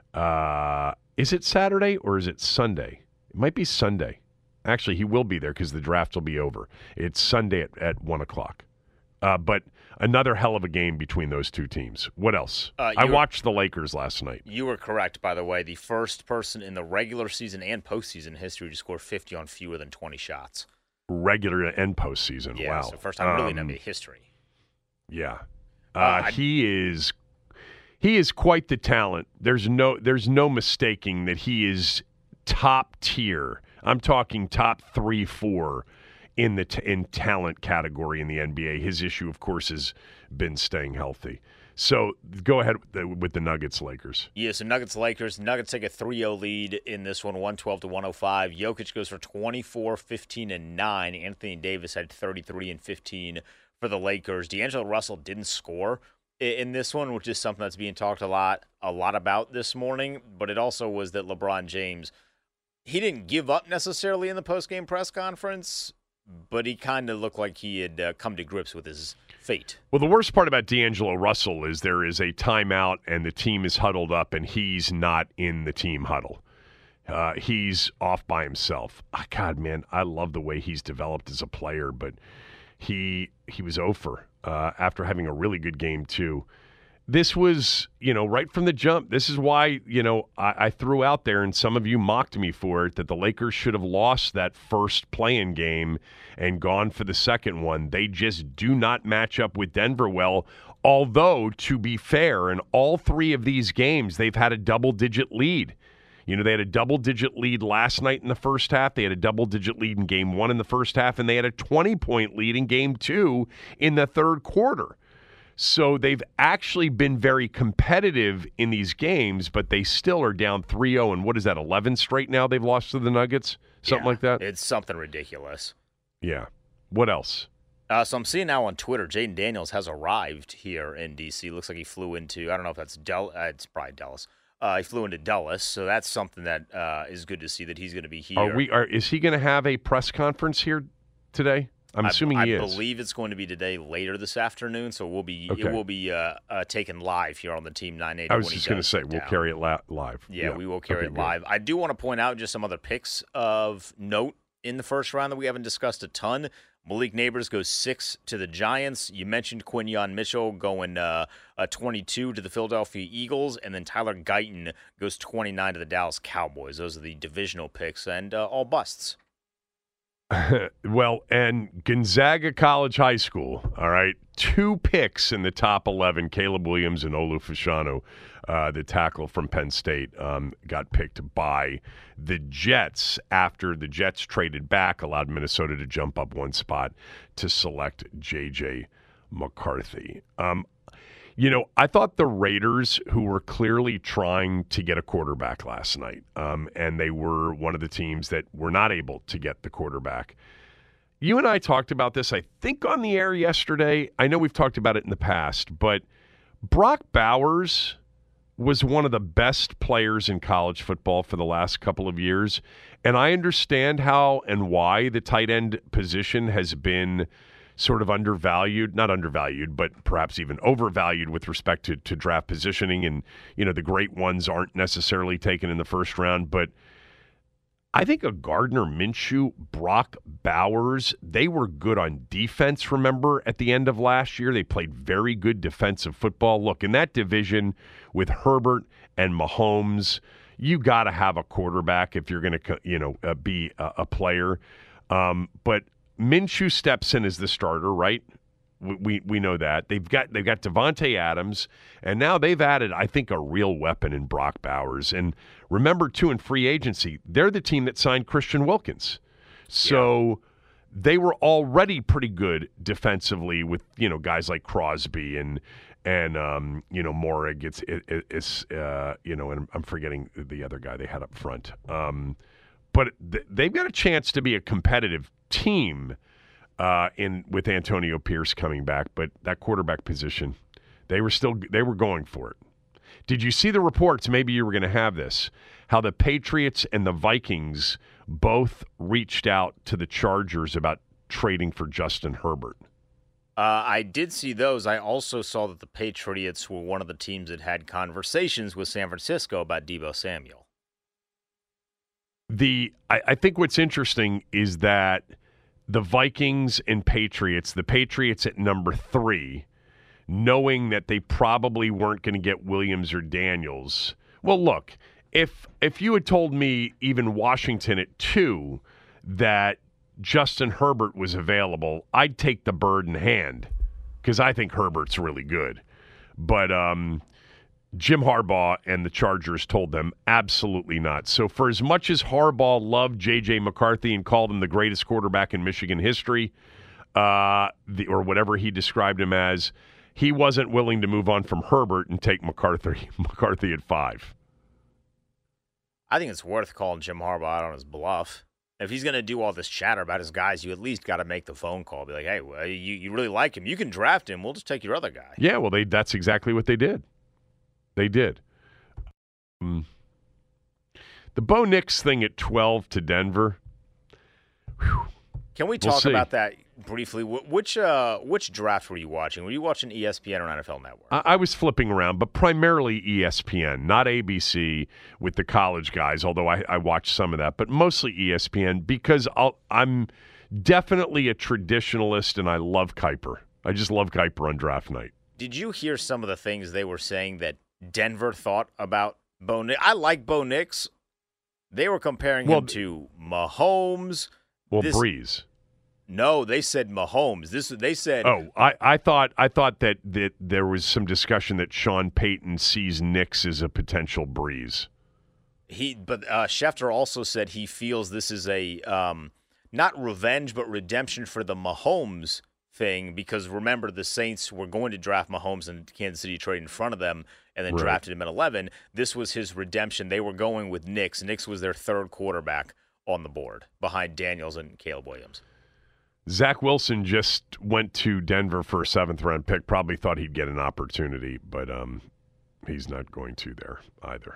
Speaker 7: Uh, is it Saturday or is it Sunday? It might be Sunday. Actually, he will be there because the draft will be over. It's Sunday at, at one o'clock. Uh, but another hell of a game between those two teams. What else? Uh, I watched the Lakers last night.
Speaker 11: You were correct, by the way. The first person in the regular season and postseason history to score fifty on fewer than twenty shots.
Speaker 7: Regular and postseason.
Speaker 11: Yeah,
Speaker 7: wow.
Speaker 11: So first time really
Speaker 7: um,
Speaker 11: in N B A history.
Speaker 7: Yeah. Uh, uh, he is he is quite the talent. There's no there's no mistaking that he is top tier. I'm talking top three, four. In the t- in talent category in the N B A. His issue, of course, has been staying healthy. So go ahead with the, with the Nuggets Lakers.
Speaker 11: Yeah, so Nuggets Lakers. Nuggets take a three oh lead in this one, one twelve to one oh five. Jokic goes for twenty-four, fifteen, and nine. Anthony Davis had thirty-three and fifteen for the Lakers. D'Angelo Russell didn't score in this one, which is something that's being talked a lot, a lot about this morning. But it also was that LeBron James, he didn't give up necessarily in the post-game press conference, but he kind of looked like he had uh, come to grips with his fate.
Speaker 7: Well, the worst part about D'Angelo Russell is there is a timeout and the team is huddled up and he's not in the team huddle. Uh, he's off by himself. Oh, God, man, I love the way he's developed as a player, but he he was over uh, after having a really good game, too. This was, you know, right from the jump. This is why, you know, I, I threw out there, and some of you mocked me for it, that the Lakers should have lost that first play-in game and gone for the second one. They just do not match up with Denver well. Although, to be fair, in all three of these games, they've had a double-digit lead. You know, they had a double-digit lead last night in the first half. They had a double-digit lead in game one in the first half, and they had a twenty-point lead in game two in the third quarter. So they've actually been very competitive in these games, but they still are down three oh. And what is that, eleven straight now they've lost to the Nuggets? Something
Speaker 11: yeah,
Speaker 7: like that?
Speaker 11: It's something ridiculous.
Speaker 7: Yeah. What else?
Speaker 11: Uh, so I'm seeing now on Twitter, Jaden Daniels has arrived here in D C. Looks like he flew into, I don't know if that's Del, uh, it's probably Dallas. Uh, he flew into Dulles, so that's something that uh, is good to see that he's going to be here.
Speaker 7: Are we? Are, is he going to have a press conference here today? I'm assuming
Speaker 11: I,
Speaker 7: he
Speaker 11: I
Speaker 7: is.
Speaker 11: I believe it's going to be today, later this afternoon. So we'll be
Speaker 7: okay.
Speaker 11: it will be uh, uh, taken live here on the Team nine eighty.
Speaker 7: I was just going to say we'll
Speaker 11: down.
Speaker 7: carry it la- live.
Speaker 11: Yeah, yeah, we will carry
Speaker 7: okay,
Speaker 11: it live. Good. I do want to point out just some other picks of note in the first round that we haven't discussed a ton. Malik Neighbors goes six to the Giants. You mentioned Quinyon Mitchell going uh, uh, twenty-two to the Philadelphia Eagles, and then Tyler Guyton goes twenty-nine to the Dallas Cowboys. Those are the divisional picks, and uh, all busts.
Speaker 7: Well, and Gonzaga College High School, all right, two picks in the top eleven. Caleb Williams and Olu Fashanu, uh, the tackle from Penn State, um, got picked by the Jets after the Jets traded back, allowed Minnesota to jump up one spot to select J J McCarthy. Um, You know, I thought the Raiders, who were clearly trying to get a quarterback last night, um, and they were one of the teams that were not able to get the quarterback. You and I talked about this, I think, on the air yesterday. I know we've talked about it in the past, but Brock Bowers was one of the best players in college football for the last couple of years, and I understand how and why the tight end position has been sort of undervalued, not undervalued, but perhaps even overvalued with respect to, to draft positioning. And, you know, the great ones aren't necessarily taken in the first round. But I think a Gardner Minshew, Brock Bowers, they were good on defense, remember, at the end of last year. They played very good defensive football. Look, in that division with Herbert and Mahomes, you got to have a quarterback if you're going to, you know, uh, be a, a player. Um, but Minshew steps in as the starter, right? We, we we know that. They've got they've got Devontae Adams, and now they've added, I think, a real weapon in Brock Bowers. And remember, too, in free agency, they're the team that signed Christian Wilkins. So yeah. They were already pretty good defensively with, you know, guys like Crosby and and um, you know, Morig. It's it, it's uh, you know, and I'm forgetting the other guy they had up front. Um, but th- they've got a chance to be a competitive team uh, in with Antonio Pierce coming back, but that quarterback position, they were still they were going for it. Did you see the reports? Maybe you were going to have this. How the Patriots and the Vikings both reached out to the Chargers about trading for Justin Herbert.
Speaker 11: Uh, I did see those. I also saw that the Patriots were one of the teams that had conversations with San Francisco about Deebo Samuel.
Speaker 7: The I, I think what's interesting is that the Vikings and Patriots, the Patriots at number three, knowing that they probably weren't going to get Williams or Daniels. Well, look, if if you had told me even Washington at two that Justin Herbert was available, I'd take the bird in hand because I think Herbert's really good. But um, Jim Harbaugh and the Chargers told them absolutely not. So for as much as Harbaugh loved J J McCarthy and called him the greatest quarterback in Michigan history, uh, the, or whatever he described him as, he wasn't willing to move on from Herbert and take McCarthy, McCarthy at five.
Speaker 11: I think it's worth calling Jim Harbaugh out on his bluff. If he's going to do all this chatter about his guys, you at least got to make the phone call. Be like, hey, well, you, you really like him. You can draft him. We'll just take your other guy.
Speaker 7: Yeah, well, they that's exactly what they did. They did. Um, the Bo Nix thing at twelve to Denver. Whew.
Speaker 11: Can we talk we'll about that briefly? Which uh, which draft were you watching? Were you watching E S P N or N F L Network?
Speaker 7: I, I was flipping around, but primarily E S P N, not A B C with the college guys, although I, I watched some of that, but mostly E S P N because I'll, I'm definitely a traditionalist and I love Kuiper. I just love Kuiper on draft night.
Speaker 11: Did you hear some of the things they were saying that Denver thought about Bo Nix? I like Bo Nix. They were comparing
Speaker 7: well,
Speaker 11: him to Mahomes.
Speaker 7: Well,
Speaker 11: this,
Speaker 7: Breeze.
Speaker 11: No, they said Mahomes. This they said.
Speaker 7: Oh, I, I thought I thought that, that there was some discussion that Sean Payton sees Nix as a potential Breeze.
Speaker 11: He, but uh, Schefter also said he feels this is a um, not revenge but redemption for the Mahomes thing because remember the Saints were going to draft Mahomes and Kansas City trade in front of them and then right. drafted him at eleven. This was his redemption. They were going with Nix. Nix was their third quarterback on the board behind Daniels and Caleb Williams.
Speaker 7: Zach Wilson just went to Denver for a seventh round pick. Probably thought he'd get an opportunity, but um, he's not going to there either.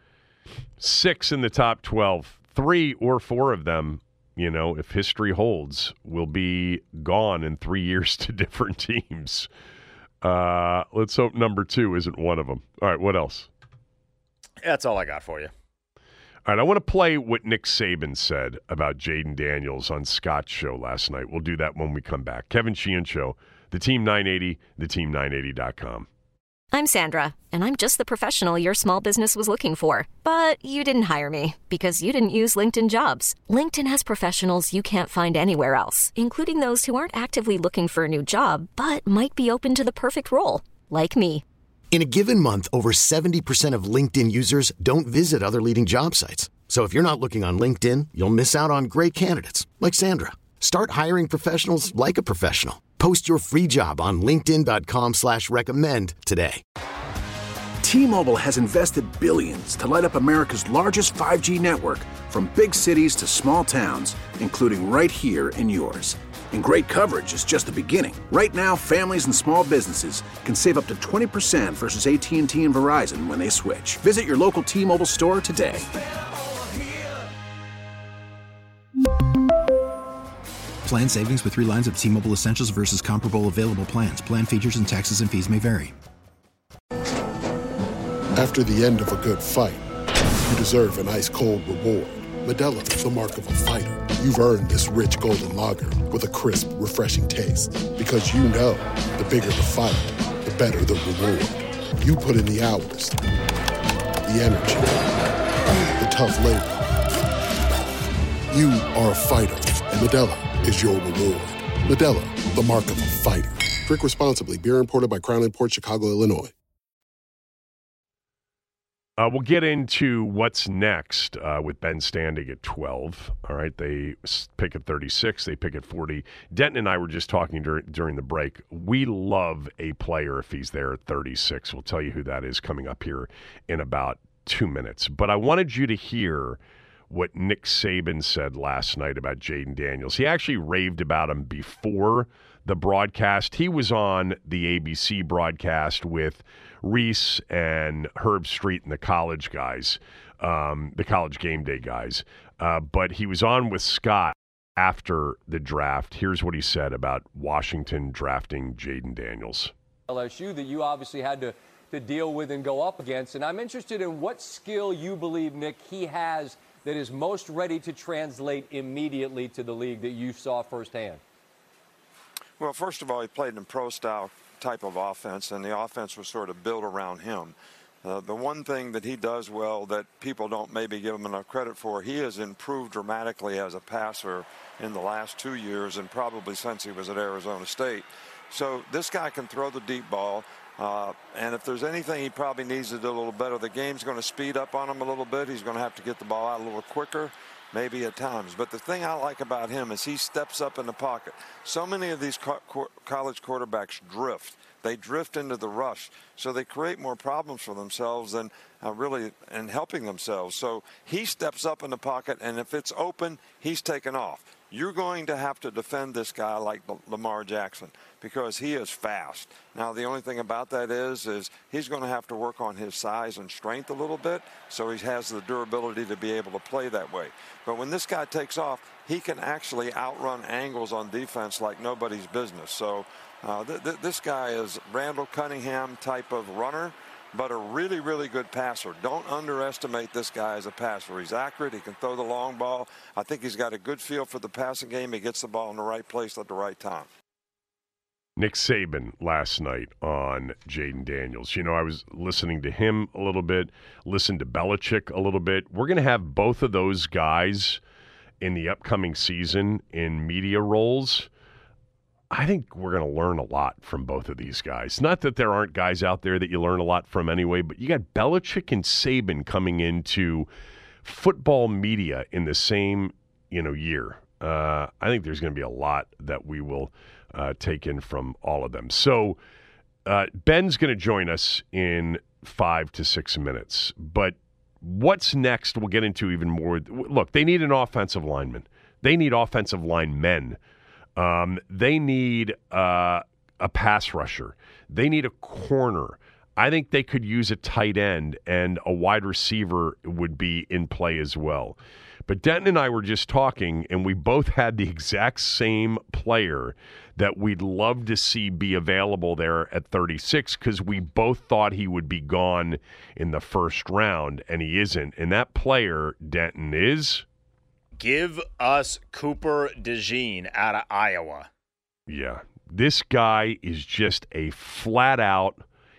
Speaker 7: Six in the top twelve. Three or four of them, you know, if history holds, will be gone in three years to different teams. Uh, let's hope number two isn't one of them. All right, what else?
Speaker 11: That's all I got for you.
Speaker 7: All right, I want to play what Nick Saban said about Jayden Daniels on Scott's show last night. We'll do that when we come back. Kevin Sheehan Show, the Team nine eighty, the team nine eighty dot com.
Speaker 12: I'm Sandra, and I'm just the professional your small business was looking for. But you didn't hire me because you didn't use LinkedIn Jobs. LinkedIn has professionals you can't find anywhere else, including those who aren't actively looking for a new job, but might be open to the perfect role, like me.
Speaker 4: In a given month, over seventy percent of LinkedIn users don't visit other leading job sites. So if you're not looking on LinkedIn, you'll miss out on great candidates like Sandra. Start hiring professionals like a professional. Post your free job on linkedin dot com slash recommend today.
Speaker 13: T-Mobile has invested billions to light up America's largest five G network from big cities to small towns, including right here in yours. And great coverage is just the beginning. Right now, families and small businesses can save up to twenty percent versus A T and T and Verizon when they switch. Visit your local T-Mobile store today.
Speaker 14: Plan savings with three lines of T-Mobile Essentials versus comparable available plans. Plan features and taxes and fees may vary.
Speaker 15: After the end of a good fight, you deserve an ice-cold reward. Modelo is the mark of a fighter. You've earned this rich golden lager with a crisp, refreshing taste. Because you know, the bigger the fight, the better the reward. You put in the hours, the energy, the tough labor. You are a fighter, and Modelo is your reward. Modelo, the mark of a fighter. Drink responsibly. Beer imported by Crown Imports, Chicago, Illinois.
Speaker 7: Uh, we'll get into what's next uh, with Ben Standing at twelve. All right, they pick at thirty-six. They pick at forty. Denton and I were just talking dur- during the break. We love a player if he's there at thirty-six. We'll tell you who that is coming up here in about two minutes. But I wanted you to hear what Nick Saban said last night about Jayden Daniels. He actually raved about him before the broadcast. He was on the A B C broadcast with Reese and Herb Street and the college guys, um, the college game day guys. Uh, but he was on with Scott after the draft. Here's what he said about Washington drafting Jayden Daniels.
Speaker 16: L S U that you obviously had to, to deal with and go up against. And I'm interested in what skill you believe, Nick, he has that is most ready to translate immediately to the league that you saw firsthand.
Speaker 17: Well, first of all, he played in pro-style type of offense, and the offense was sort of built around him. Uh, the one thing that he does well that people don't maybe give him enough credit for, he has improved dramatically as a passer in the last two years and probably since he was at Arizona State. So this guy can throw the deep ball, uh, and if there's anything he probably needs to do a little better, the game's going to speed up on him a little bit. He's going to have to get the ball out a little quicker. maybe at times. But the thing I like about him is he steps up in the pocket. So many of these co- co- college quarterbacks drift. They drift into the rush, so they create more problems for themselves than uh, really in helping themselves. So he steps up in the pocket, and if it's open, he's taken off. You're going to have to defend this guy like Lamar Jackson because he is fast. Now, the only thing about that is, is he's going to have to work on his size and strength a little bit, so he has the durability to be able to play that way. But when this guy takes off, he can actually outrun angles on defense like nobody's business. So uh, th- th- this guy is Randall Cunningham type of runner, but a really, really good passer. Don't underestimate this guy as a passer. He's accurate. He can throw the long ball. I think he's got a good feel for the passing game. He gets the ball in the right place at the right time.
Speaker 7: Nick Saban last night on Jayden Daniels. You know, I was listening to him a little bit, listened to Belichick a little bit. We're going to have both of those guys in the upcoming season in media roles. I think we're going to learn a lot from both of these guys. Not that there aren't guys out there that you learn a lot from anyway, but you got Belichick and Saban coming into football media in the same, you know, year. Uh, I think there's going to be a lot that we will uh, take in from all of them. So uh, Ben's going to join us in five to six minutes. But what's next, we'll get into even more. Look, they need an offensive lineman. They need offensive linemen. Um, they need uh, a pass rusher. They need a corner. I think they could use a tight end, and a wide receiver would be in play as well. But Denton and I were just talking, and we both had the exact same player that we'd love to see be available there at thirty-six because we both thought he would be gone in the first round, and he isn't. And that player, Denton, is...
Speaker 11: Give us Cooper DeJean out of Iowa.
Speaker 7: Yeah. This guy is just a flat-out,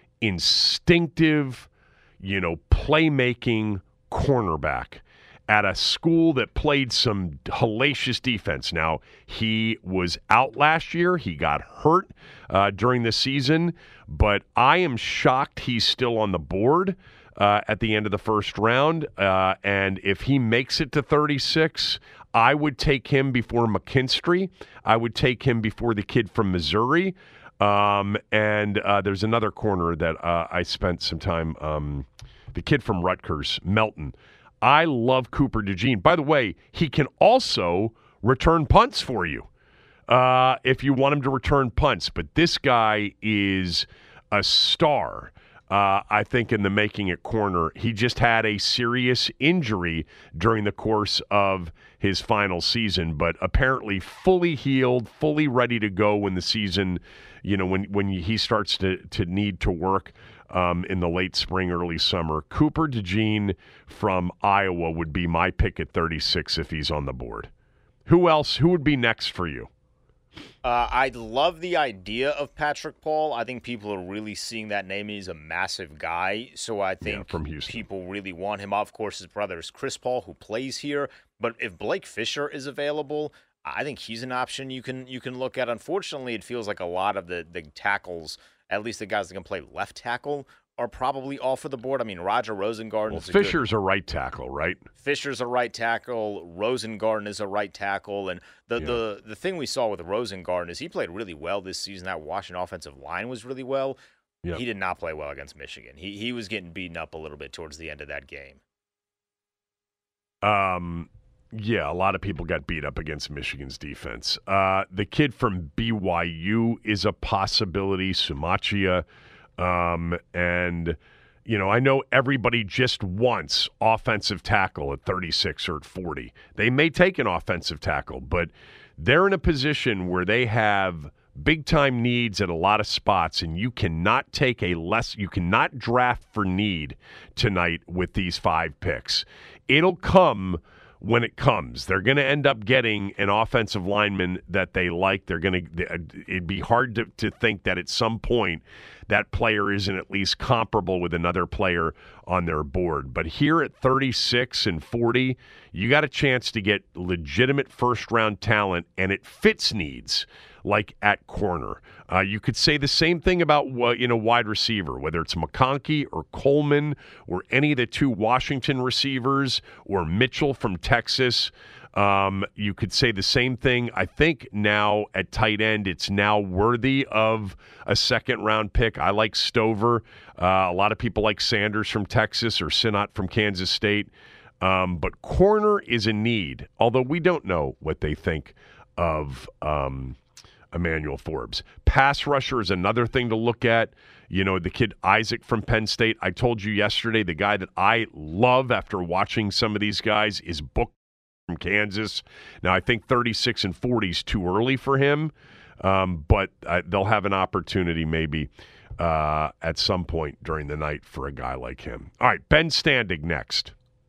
Speaker 7: instinctive, you know, playmaking cornerback at a school that played some hellacious defense. Now, he was out last year. He got hurt uh, during the season, but I am shocked he's still on the board uh, at the end of the first round. Uh, and if he makes it to thirty-six, I would take him before McKinstry. I would take him before the kid from Missouri. Um, and uh, there's another corner that uh, I spent some time, um, the kid from Rutgers, Melton. I love Cooper DeJean. By the way, he can also return punts for you uh, if you want him to return punts. But this guy is a star, uh, I think, in the making at corner. He just had a serious injury during the course of his final season, but apparently fully healed, fully ready to go when the season, you know, when, when he starts to, to need to work Um, in the late spring, early summer. Cooper DeJean from Iowa would be my pick at thirty-six if he's on the board. Who else? Who would be next for you?
Speaker 11: Uh, I love the idea of Patrick Paul. I think people are really seeing that name. He's a massive guy, so I think
Speaker 7: yeah, from Houston.
Speaker 11: People really want him. Of course, his brother is Chris Paul, who plays here. But if Blake Fisher is available, I think he's an option you can you can look at. Unfortunately, it feels like a lot of the, the tackles, at least the guys that can play left tackle, are probably off of the board. I mean, Roger Rosengarten
Speaker 7: well,
Speaker 11: is a
Speaker 7: Fisher's
Speaker 11: good,
Speaker 7: a right tackle, right?
Speaker 11: Fisher's a right tackle. Rosengarten is a right tackle. And the,
Speaker 7: yeah.
Speaker 11: the, the thing we saw with Rosengarten is he played really well this season. That Washington offensive line was really well.
Speaker 7: Yeah.
Speaker 11: He did not play well against Michigan. He he was getting beaten up a little bit towards the end of that game.
Speaker 7: Um, yeah, a lot of people got beat up against Michigan's defense. Uh, the kid from B Y U is a possibility, Sumachia. Um, and, you know, I know everybody just wants offensive tackle at thirty-six or at forty. They may take an offensive tackle, but they're in a position where they have big-time needs at a lot of spots, and you cannot take a less, you cannot draft for need tonight with these five picks. It'll come when it comes. They're going to end up getting an offensive lineman that they like. They're going to, it'd be hard to, to think that at some point that player isn't at least comparable with another player on their board. But here at thirty-six and forty, you got a chance to get legitimate first-round talent, and it fits needs, like at corner. Uh, you could say the same thing about you know wide receiver, whether it's McConkey or Coleman or any of the two Washington receivers or Mitchell from Texas. Um, you could say the same thing. I think now at tight end, it's now worthy of a second-round pick. I like Stover. Uh, a lot of people like Sanders from Texas or Sinnott from Kansas State. Um, but corner is a need, although we don't know what they think of um, Emmanuel Forbes. Pass rusher is another thing to look at. You know, the kid Isaac from Penn State. I told you yesterday, the guy that I love after watching some of these guys is Book from Kansas. Now, I think thirty-six and forty is too early for him, um, but uh, they'll have an opportunity maybe uh, at some point during the night for a guy like him. All right, Ben Standig next.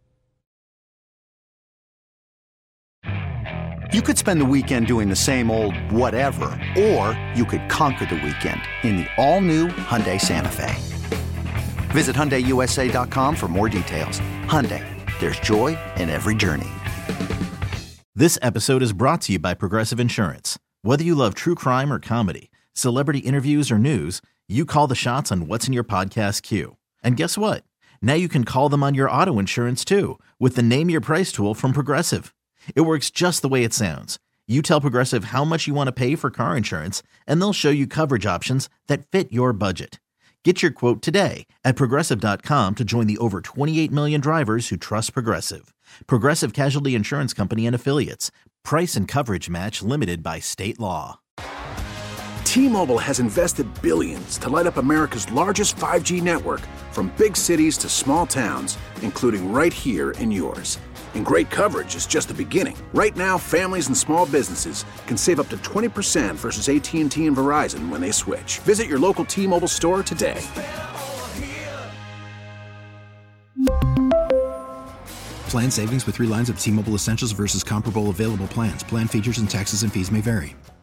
Speaker 9: You could spend the weekend doing the same old whatever, or you could conquer the weekend in the all-new Hyundai Santa Fe. Visit Hyundai U S A dot com for more details. Hyundai, there's joy in every journey.
Speaker 3: This episode is brought to you by Progressive Insurance. Whether you love true crime or comedy, celebrity interviews or news, you call the shots on what's in your podcast queue. And guess what? Now you can call them on your auto insurance too with the Name Your Price tool from Progressive. It works just the way it sounds. You tell Progressive how much you want to pay for car insurance, and they'll show you coverage options that fit your budget. Get your quote today at Progressive dot com to join the over twenty-eight million drivers who trust Progressive. Progressive Casualty Insurance Company and Affiliates. Price and coverage match limited by state law.
Speaker 13: T-Mobile has invested billions to light up America's largest five G network, from big cities to small towns, including right here in yours. And great coverage is just the beginning. Right now, families and small businesses can save up to twenty percent versus A T and T and Verizon when they switch. Visit your local T-Mobile store today.
Speaker 14: Plan savings with three lines of T-Mobile Essentials versus comparable available plans. Plan features and taxes and fees may vary.